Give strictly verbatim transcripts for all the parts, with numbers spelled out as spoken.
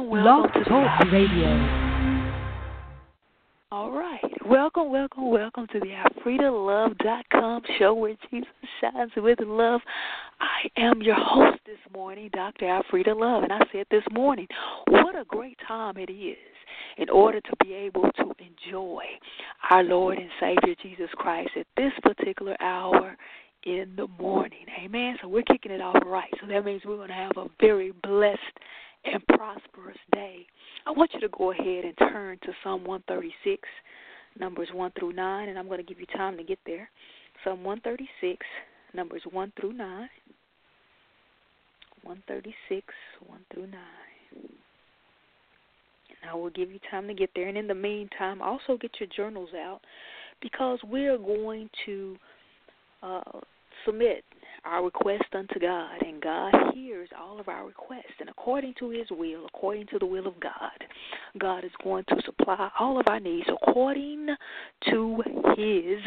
welcome, welcome Blog to Talk the Radio. All right. Welcome, welcome, welcome to the Alfreda Love dot com show where Jesus shines with love. I am your host this morning, Doctor Alfreda Love, and I said this morning, what a great time it is in order to be able to enjoy our Lord and Savior Jesus Christ at this particular hour in the morning. Amen. So we're kicking it off right. So that means we're going to have a very blessed and prosperous day. I want you to go ahead and turn to Psalm one thirty-six, numbers one through nine, and I'm going to give you time to get there. Psalm one thirty-six, numbers one through nine. one thirty-six, one through nine. And I will give you time to get there. And in the meantime, also get your journals out because we're going to uh, submit our request unto God, and God hears all of our requests. And according to His will, according to the will of God, God is going to supply all of our needs according to His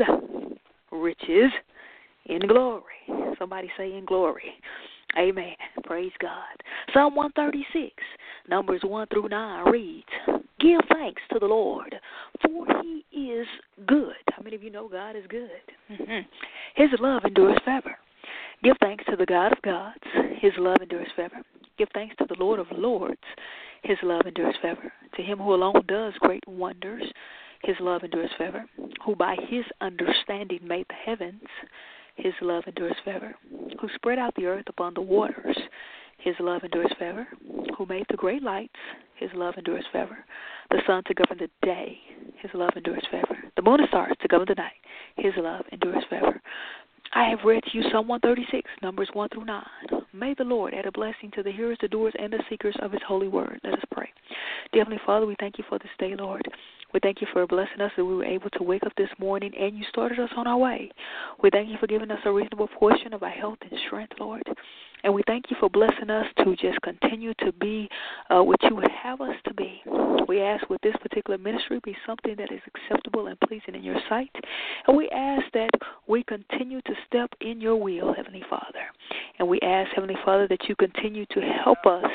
riches in glory. Somebody say in glory. Amen. Praise God. Psalm one thirty-six, numbers one through nine reads, "Give thanks to the Lord, for He is good." How many of you know God is good? Mm-hmm. His love endures forever. Give thanks to the God of gods. His love endures forever. Give thanks to the Lord of lords. His love endures forever. To Him who alone does great wonders. His love endures forever. Who by His understanding made the heavens. His love endures forever. Who spread out the earth upon the waters. His love endures forever. Who made the great lights. His love endures forever. The sun to govern the day. His love endures forever. The moon and stars to govern the night. His love endures forever. I have read to you Psalm one thirty-six, numbers one through nine. May the Lord add a blessing to the hearers, the doers, and the seekers of His holy word. Let us pray. Dear Heavenly Father, we thank You for this day, Lord. We thank You for blessing us that we were able to wake up this morning and You started us on our way. We thank You for giving us a reasonable portion of our health and strength, Lord. And we thank You for blessing us to just continue to be uh, what You would have us to be. We ask with this particular ministry be something that is acceptable and pleasing in Your sight. And we ask that we continue to step in Your will, Heavenly Father. And we ask, Heavenly Father, that You continue to help us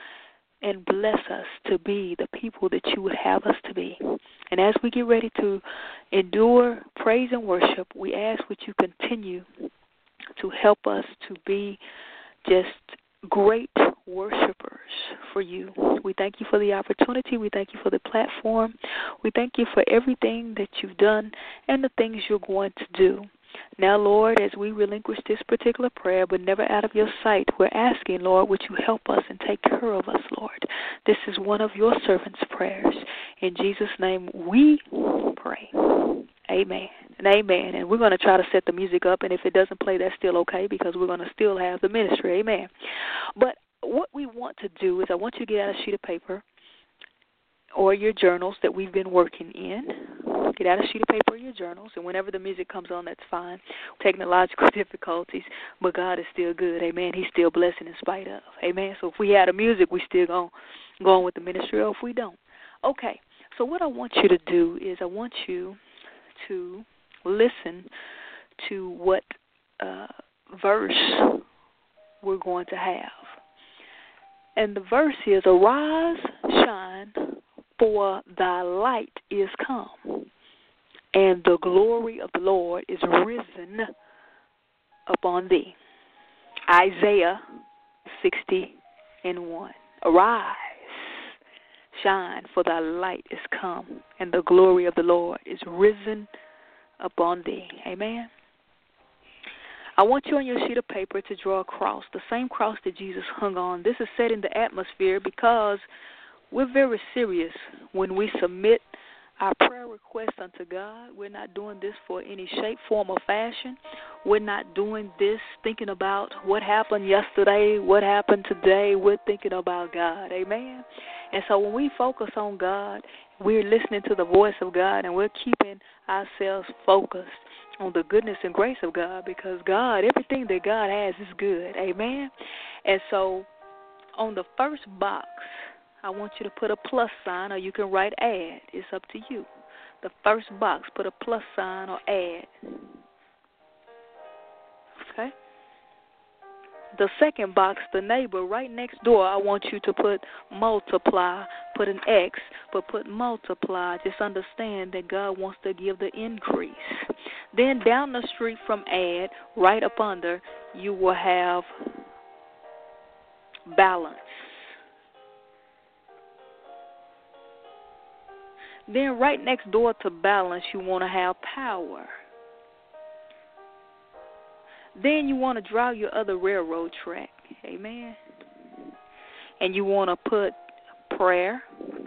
and bless us to be the people that You would have us to be. And as we get ready to endure praise and worship, we ask that You continue to help us to be just great worshipers for You. We thank You for the opportunity. We thank You for the platform. We thank You for everything that You've done and the things You're going to do. Now, Lord, as we relinquish this particular prayer, but never out of Your sight, we're asking, Lord, would You help us and take care of us, Lord? This is one of Your servants' prayers. In Jesus' name we pray. Amen and amen. And we're going to try to set the music up, and if it doesn't play, that's still okay because we're going to still have the ministry. Amen. But what we want to do is I want you to get out a sheet of paper or your journals that we've been working in. Get out a sheet of paper or your journals, and whenever the music comes on, that's fine. Technological difficulties, but God is still good. Amen. He's still blessing in spite of. Amen. So if we had the music, we still going go on with the ministry, or if we don't. Okay. So what I want you to do is I want you to listen to what uh, verse we're going to have. And the verse is, "Arise, shine, for thy light is come, and the glory of the Lord is risen upon thee." Isaiah sixty and one. Arise, shine, for thy light is come, and the glory of the Lord is risen upon thee. Amen. I want you on your sheet of paper to draw a cross, the same cross that Jesus hung on. This is setting the atmosphere because we're very serious when we submit our prayer requests unto God. We're not doing this for any shape, form, or fashion. We're not doing this thinking about what happened yesterday, what happened today. We're thinking about God. Amen. And so when we focus on God, we're listening to the voice of God, and we're keeping ourselves focused on the goodness and grace of God, because God, everything that God has is good. Amen. And so on the first box, I want you to put a plus sign, or you can write add. It's up to you. The first box, put a plus sign or add. Okay? The second box, the neighbor right next door, I want you to put multiply, put an X, but put multiply. Just understand that God wants to give the increase. Then down the street from add, right up under, you will have balance. Then right next door to balance, you want to have power. Then you want to draw your other railroad track. Amen. And you want to put prayer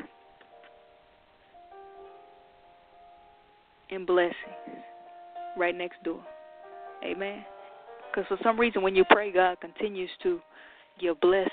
and blessings right next door. Amen. Because for some reason when you pray, God continues to give blessings.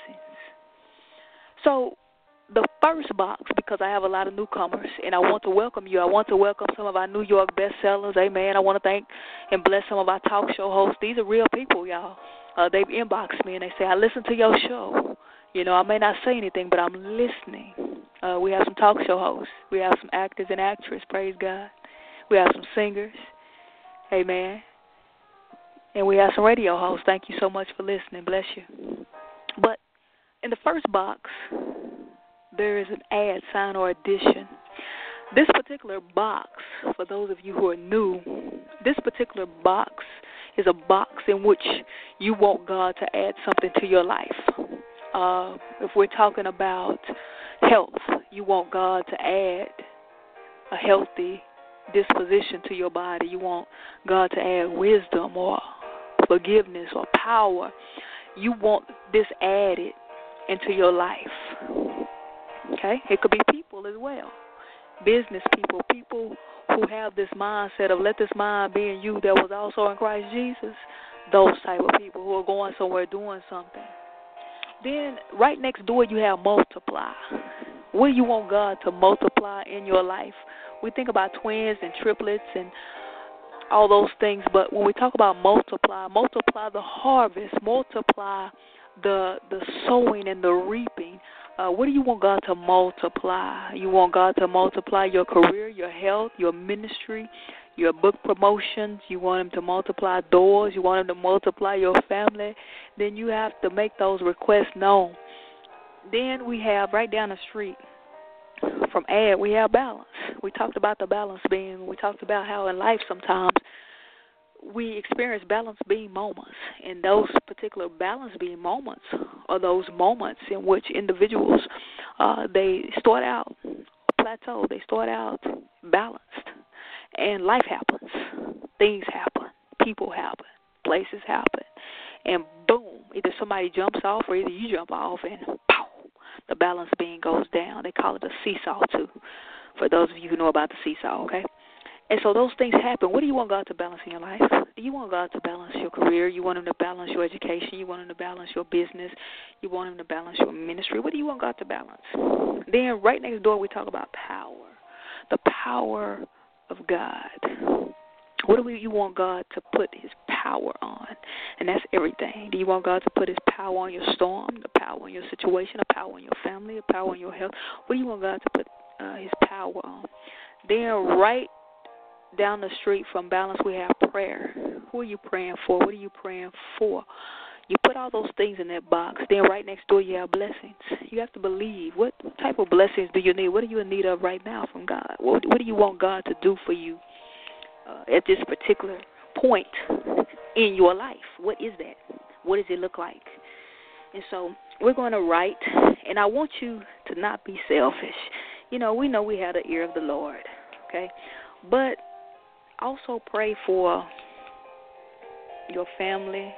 So the first box, because I have a lot of newcomers, and I want to welcome you. I want to welcome some of our New York bestsellers. Amen. I want to thank and bless some of our talk show hosts. These are real people, y'all. Uh, they've inboxed me, and they say, I listen to your show. You know, I may not say anything, but I'm listening. Uh, we have some talk show hosts. We have some actors and actresses, praise God. We have some singers. Amen. And we have some radio hosts. Thank you so much for listening. Bless you. But in the first box, there is an add sign or addition. This particular box, for those of you who are new, this particular box is a box in which you want God to add something to your life. Uh, if we're talking about health, you want God to add a healthy disposition to your body. You want God to add wisdom or forgiveness or power. You want this added into your life. Okay? It could be people as well. Business people, people who have this mindset of let this mind be in you that was also in Christ Jesus. Those type of people who are going somewhere doing something. Then right next door you have multiply. What do you want God to multiply in your life? We think about twins and triplets and all those things, but when we talk about multiply, multiply the harvest, multiply the the sowing and the reaping. Uh, what do you want God to multiply? You want God to multiply your career, your health, your ministry, your book promotions. You want Him to multiply doors. You want Him to multiply your family. Then you have to make those requests known. Then we have right down the street from add, we have balance. We talked about the balance beam. We talked about how in life sometimes we experience balance beam moments, and those particular balance beam moments are those moments in which individuals, uh, they start out plateau, they start out balanced, and life happens, things happen, people happen, places happen, and boom, either somebody jumps off or either you jump off, and pow, the balance beam goes down. They call it a seesaw too, for those of you who know about the seesaw, okay? And so those things happen. What do you want God to balance in your life? Do you want God to balance your career? You want Him to balance your education? You want Him to balance your business? You want Him to balance your ministry? What do you want God to balance? Then right next door we talk about power, the power of God. What do we, you want God to put His power on? And that's everything. Do you want God to put His power on your storm, the power on your situation, the power on your family, the power on your health? What do you want God to put uh, His power on? Then right down the street from balance, we have prayer. Who are you praying for? What are you praying for? You put all those things in that box. Then right next door, you have blessings. You have to believe. What type of blessings do you need? What are you in need of right now from God? What, what do you want God to do for you uh, at this particular point in your life? What is that? What does it look like? And so we're going to write, and I want you to not be selfish. You know, we know we have the ear of the Lord, okay? But also pray for your family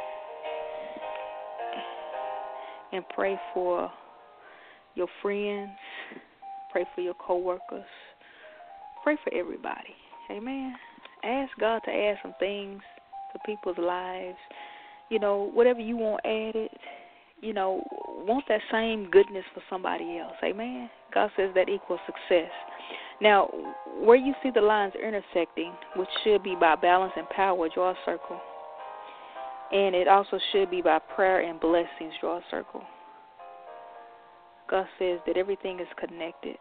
and pray for your friends. Pray for your coworkers. Pray for everybody. Amen. Ask God to add some things to people's lives. You know, whatever you want added, you know, want that same goodness for somebody else. Amen. God says that equals success. Now, where you see the lines intersecting, which should be by balance and power, draw a circle. And it also should be by prayer and blessings, draw a circle. God says that everything is connected.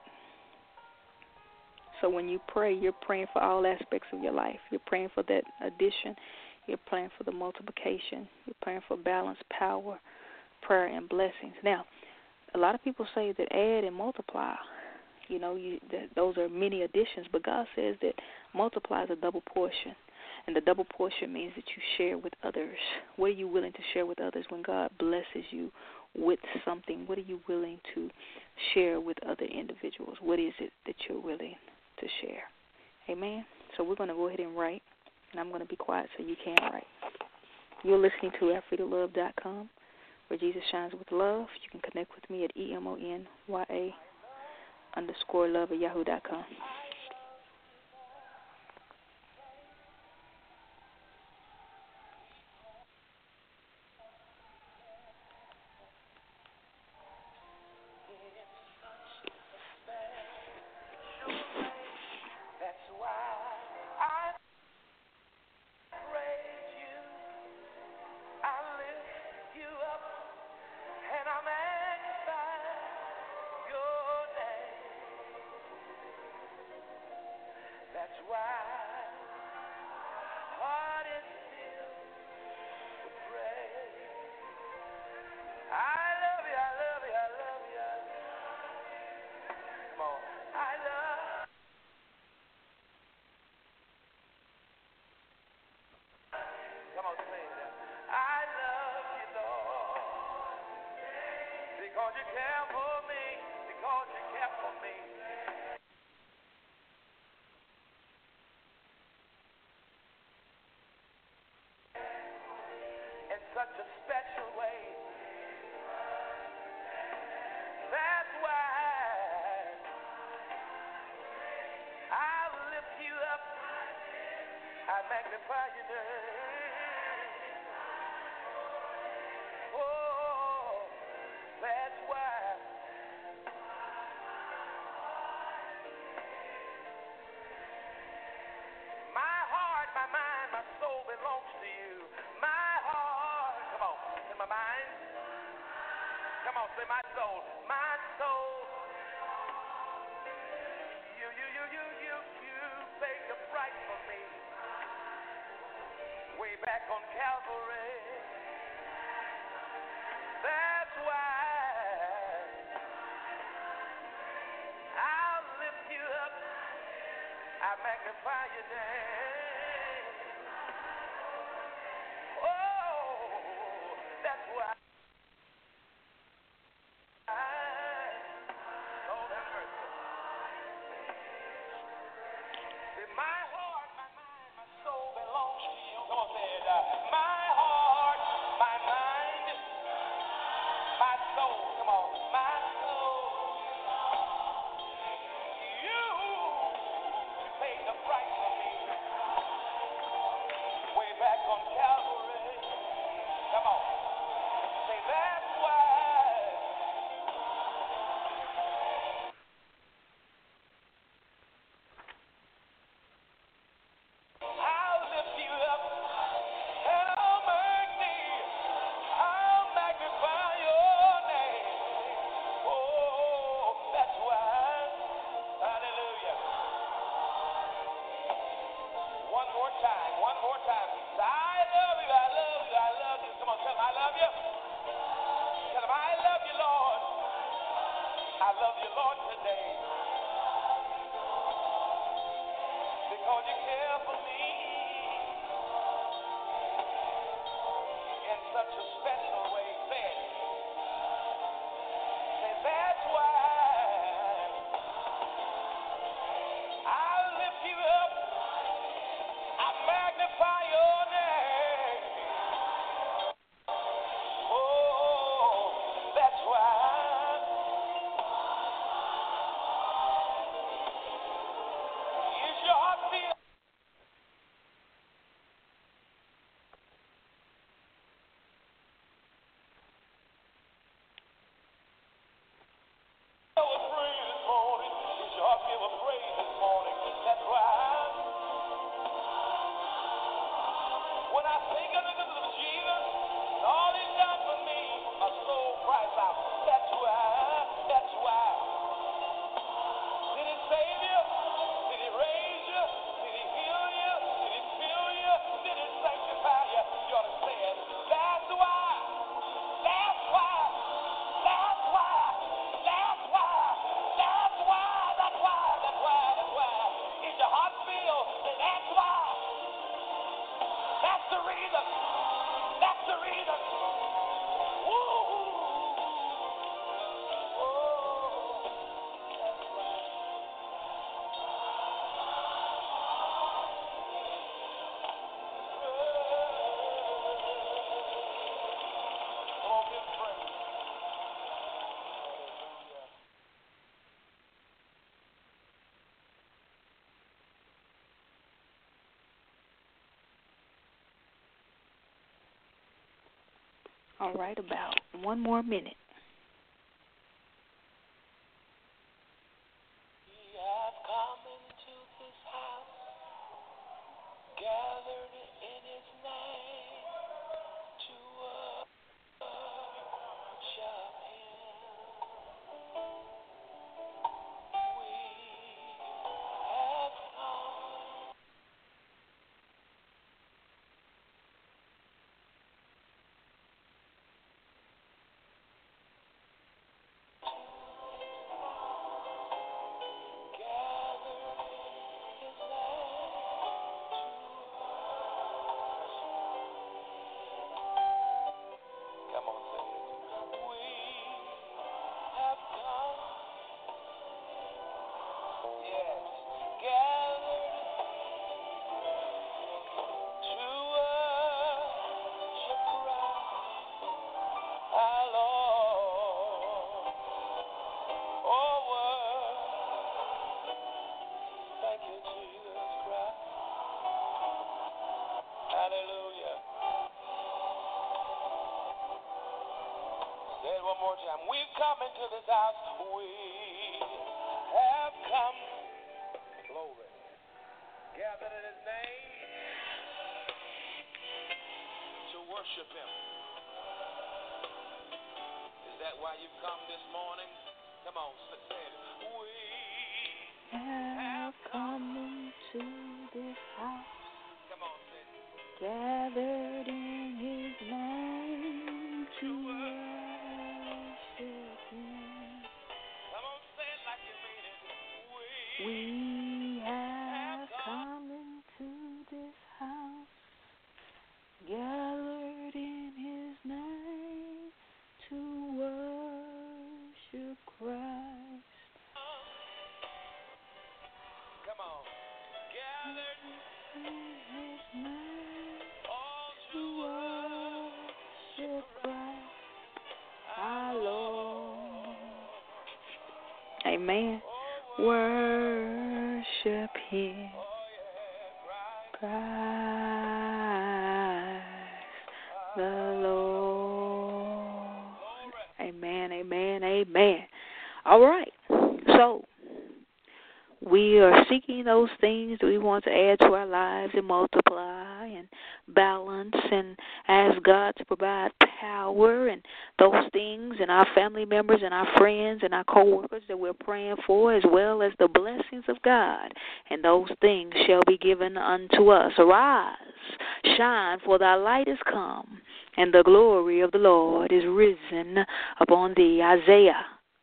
So when you pray, you're praying for all aspects of your life. You're praying for that addition. You're praying for the multiplication. You're praying for balance, power, prayer, and blessings. Now, a lot of people say that add and multiply, you know, you, that those are many additions, but God says that multiply is a double portion. And the double portion means that you share with others. What are you willing to share with others when God blesses you with something? What are you willing to share with other individuals? What is it that you're willing to share? Amen? So we're going to go ahead and write, and I'm going to be quiet so you can write. You're listening to Africa Love dot com, where Jesus shines with love. You can connect with me at E M O N Y A underscore love at yahoo dot com. Did he raise you? Did he heal you? Did he fill you? Did he sanctify All right, about one more minute. We have come into this house, gathered in His name to worship Him. We have come. Come on, say it. We have come, yes, gathered to worship Christ our Lord. Oh, word. Thank you, Jesus Christ. Hallelujah. Say it one more time. We've come into this house. We have come. Glory. Gathered in His name to worship Him. Is that why you've come this morning? Come on, say it. We Have come into this house, come on, say it. gathered in His name to worship Him. Come on, say it like you mean it. We, We have come into this house, gathered in His name to worship Christ. come on. Gathered In His name all to to worship Christ, our Lord. Amen. Worship Him, Oh, yeah, Christ the Lord. Amen, amen, amen. All right. So, we are seeking those things that we want to add to our lives and multiply and balance and ask God to provide power and those things and our family members and our friends and our co-workers that we're praying for, as well as the blessings of God. And those things shall be given unto us. Arise, shine, for thy light is come, and the glory of the Lord is risen upon thee. Isaiah.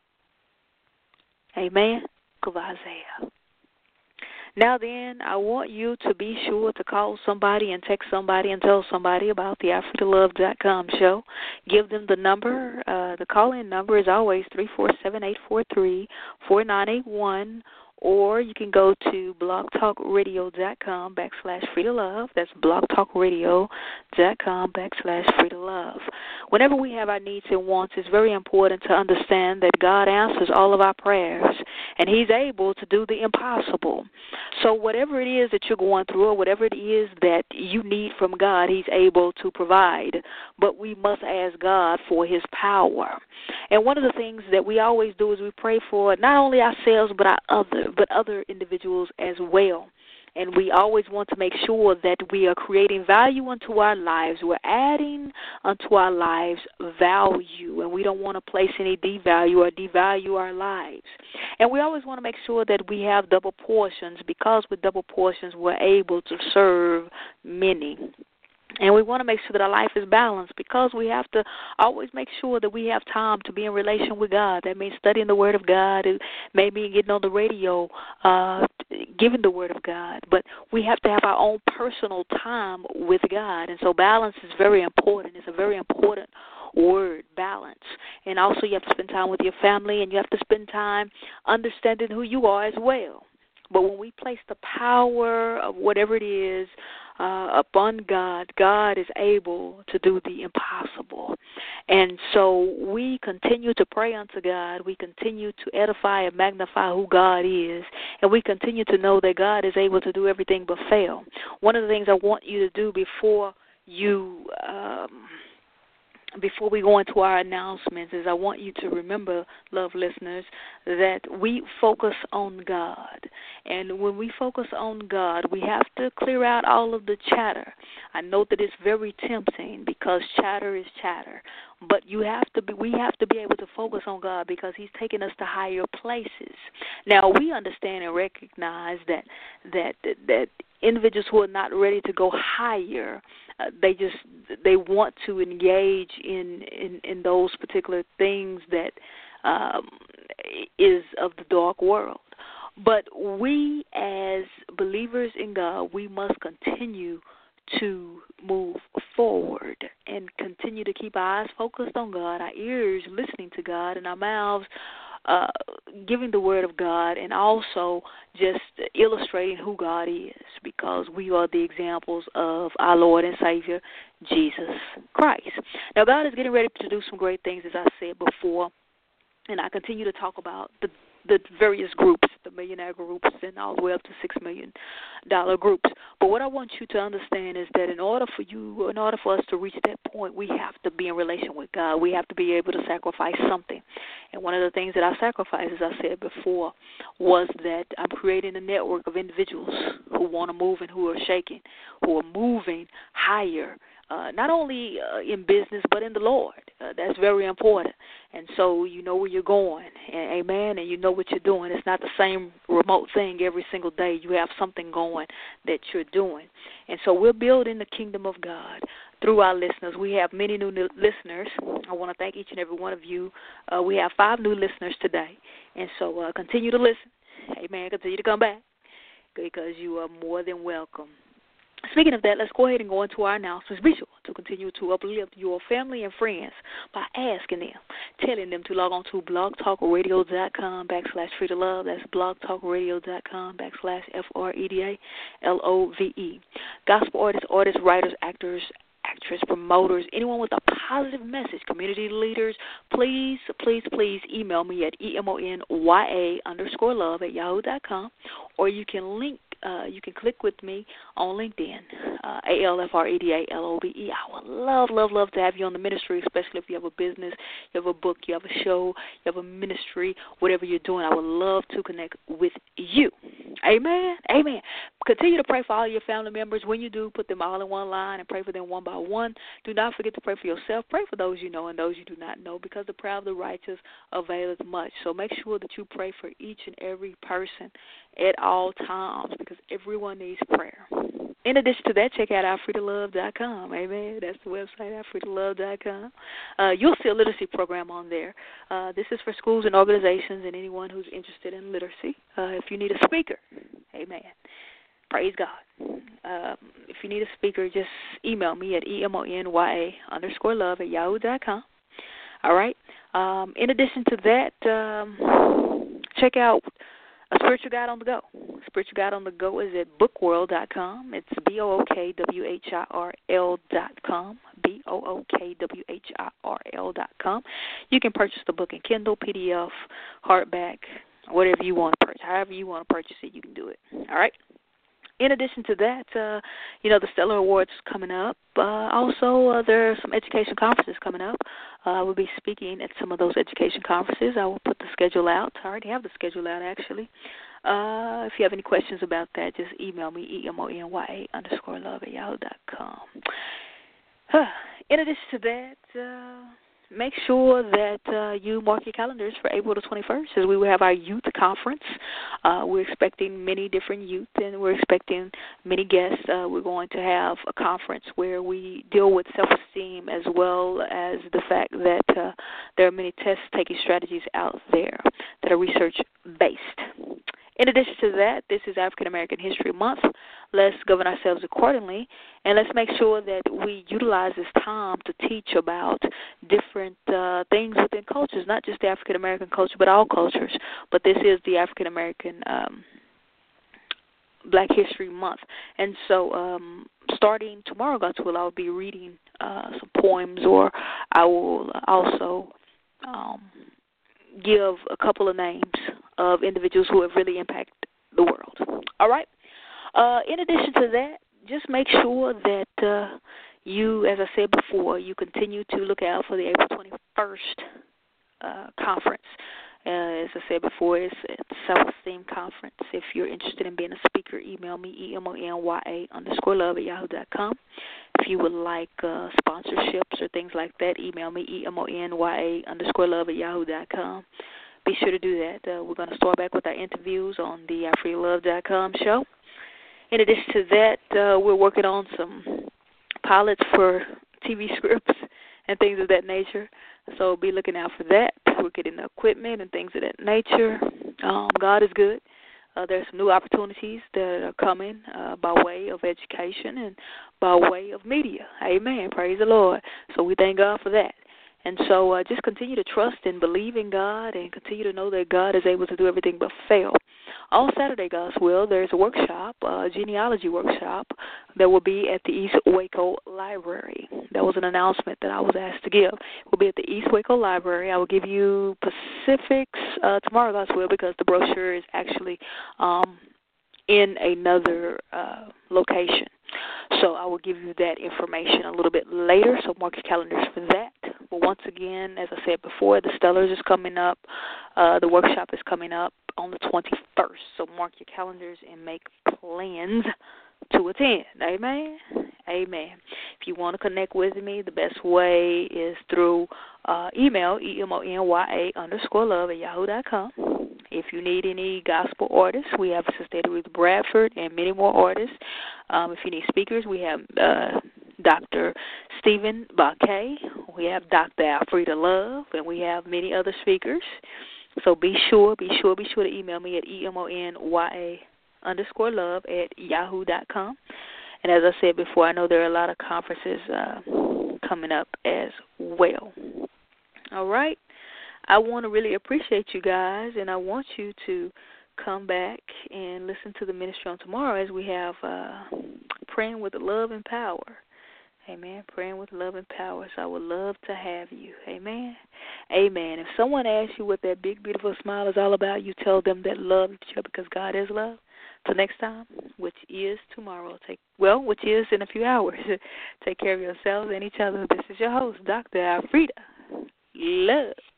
Amen. Of Isaiah. Now then, I want you to be sure to call somebody and text somebody and tell somebody about the Africa Love dot com show. Give them the number. Uh, the call-in number is always three four seven, eight four three, four nine eight one. Or you can go to blogtalkradio.com backslash free to love. That's blogtalkradio.com backslash free to love. Whenever we have our needs and wants, it's very important to understand that God answers all of our prayers, and He's able to do the impossible. So whatever it is that you're going through or whatever it is that you need from God, He's able to provide. But we must ask God for His power. And one of the things that we always do is we pray for not only ourselves but our other, but other individuals as well. And we always want to make sure that we are creating value unto our lives. We're adding unto our lives value, and we don't want to place any devalue or devalue our lives. And we always want to make sure that we have double portions, because with double portions we're able to serve many. And we want to make sure that our life is balanced, because we have to always make sure that we have time to be in relation with God. That means studying the Word of God. It may mean getting on the radio, uh, giving the Word of God. But we have to have our own personal time with God. And so balance is very important. It's a very important word, balance. And also you have to spend time with your family, and you have to spend time understanding who you are as well. But when we place the power of whatever it is uh, upon God, God is able to do the impossible. And so we continue to pray unto God. We continue to edify and magnify who God is. And we continue to know that God is able to do everything but fail. One of the things I want you to do before you um, before we go into our announcements is I want you to remember, love listeners, that we focus on God. And when we focus on God, we have to clear out all of the chatter. I know that it's very tempting because chatter is chatter. But you have to be we have to be able to focus on God because He's taking us to higher places. Now we understand and recognize that that that, that individuals who are not ready to go higher, uh, they just they want to engage in, in, in those particular things that um, is of the dark world. But we as believers in God, we must continue to move forward and continue to keep our eyes focused on God, our ears listening to God, and our mouths uh, giving the word of God, and also just illustrating who God is, because we are the examples of our Lord and Savior, Jesus Christ. Now, God is getting ready to do some great things, as I said before, and I continue to talk about the the various groups, the millionaire groups, and all the way up to six million dollar groups. But what I want you to understand is that in order for you, in order for us to reach that point, we have to be in relation with God. We have to be able to sacrifice something. And one of the things that I sacrificed, as I said before, was that I'm creating a network of individuals who want to move and who are shaking, who are moving higher, uh, not only uh, in business but in the Lord. Uh, that's very important. And so you know where you're going, and, amen, and you know what you're doing. It's not the same remote thing every single day. You have something going that you're doing. And so we're building the kingdom of God through our listeners. We have many new listeners. I want to thank each and every one of you. Uh, we have five new listeners today. And so uh, continue to listen. Amen. Continue to come back because you are more than welcome. Speaking of that, let's go ahead and go into our announcements. Be sure to continue to uplift your family and friends by asking them, telling them to log on to blogtalkradio.com backslash free to love. That's blogtalkradio.com backslash F R E D A L O V E. Gospel artists, artists, writers, actors, actress, promoters, anyone with a positive message, community leaders, please, please, please email me at E-M-O-N-Y-A underscore love at yahoo dot com, or you can link Uh, you can click with me on LinkedIn, uh, A L F R E D A L O V E. I would love, love, love to have you on the ministry, especially if you have a business, you have a book, you have a show, you have a ministry, whatever you're doing. I would love to connect with you. Amen? Amen. Continue to pray for all your family members. When you do, put them all in one line and pray for them one by one. Do not forget to pray for yourself. Pray for those you know and those you do not know, because the prayer of the righteous availeth much. So make sure that you pray for each and every person at all times, because everyone needs prayer. In addition to that, check out our free to love dot com. Amen. That's the website, our free to love dot com. Uh, you'll see a literacy program on there. Uh, this is for schools and organizations and anyone who's interested in literacy. Uh, if you need a speaker, amen. Praise God. Um, if you need a speaker, just email me at E-M-O-N-Y-A underscore love at yahoo dot com. All right. Um, in addition to that, um, check out A Spiritual Guide on the Go. Spiritual Guide on the Go is at bookworld dot com. It's B O O K W H I R L dot com. B O O K W H I R L dot com. You can purchase the book in Kindle, P D F, hardback, whatever you want to purchase. However you want to purchase it, you can do it. All right? In addition to that, uh, you know, the Stellar Awards coming up. Uh, also, uh, there are some education conferences coming up. Uh, I will be speaking at some of those education conferences. I will put the schedule out. I already have the schedule out, actually. Uh, if you have any questions about that, just email me, E-M-O-N-Y-A underscore love at yahoo dot com. In addition to that, uh, make sure that uh, you mark your calendars for April the twenty-first, as we will have our youth conference. Uh, we're expecting many different youth, and we're expecting many guests. Uh, we're going to have a conference where we deal with self-esteem, as well as the fact that uh, there are many test-taking strategies out there that are research-based. In addition to that, this is African American History Month. Let's govern ourselves accordingly, and let's make sure that we utilize this time to teach about different uh, things within cultures, not just the African American culture, but all cultures. But this is the African American um, Black History Month. And so um, starting tomorrow, God's will, I'll be reading uh, some poems, or I will also um, give a couple of names of individuals who have really impacted the world. All right? Uh, in addition to that, just make sure that, uh, you, as I said before, you continue to look out for the April twenty-first uh, conference. Uh, as I said before, it's a self-esteem conference. If you're interested in being a speaker, email me, E M O N Y A underscore love at yahoo dot com. If you would like uh, sponsorships or things like that, email me, E M O N Y A underscore love at yahoo dot com. Be sure to do that. Uh, we're going to start back with our interviews on the I Free Love dot com show. In addition to that, uh, we're working on some pilots for T V scripts and things of that nature. So be looking out for that. We're getting the equipment and things of that nature. Um, God is good. Uh, there's some new opportunities that are coming uh, by way of education and by way of media. Amen. Praise the Lord. So we thank God for that. And so uh, just continue to trust and believe in God and continue to know that God is able to do everything but fail. On Saturday, God's will, there's a workshop, a genealogy workshop, that will be at the East Waco Library. That was an announcement that I was asked to give. It will be at the East Waco Library. I will give you specifics uh, tomorrow, God's will, because the brochure is actually um, in another uh, location. So I will give you that information a little bit later, so mark your calendars for that. But once again, as I said before, the Stellars is coming up. Uh, the workshop is coming up on the twenty-first. So mark your calendars and make plans to attend. Amen? Amen. If you want to connect with me, the best way is through uh, email, E M O N Y A underscore love at yahoo dot com. If you need any gospel artists, we have Sister Ruth Bradford and many more artists. Um, if you need speakers, we have uh, Doctor Stephen Baquet. We have Doctor Alfreda Love, and we have many other speakers. So be sure, be sure, be sure to email me at E M O N Y A underscore love at yahoo dot com. And as I said before, I know there are a lot of conferences uh, coming up as well. All right. I want to really appreciate you guys, and I want you to come back and listen to the ministry on tomorrow as we have uh, Praying with Love and Power. Amen. Praying with love and power. So I would love to have you. Amen. Amen. If someone asks you what that big, beautiful smile is all about, you tell them that love each other because God is love. Till next time, which is tomorrow. Take well, which is in a few hours. Take care of yourselves and each other. This is your host, Doctor Alfreda Love.